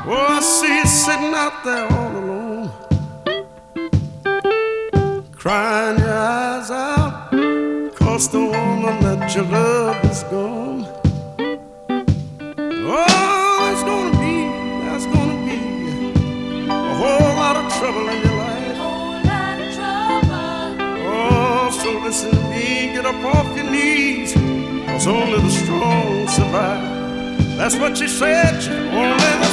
Oh, I see you sitting out there all alone, crying your eyes out, 'cause the woman that you love is gone. Oh, there's gonna be a whole lot of trouble in your life. Oh, so listen to me, get up off your knees, 'cause only the strong survive. That's what she said, only the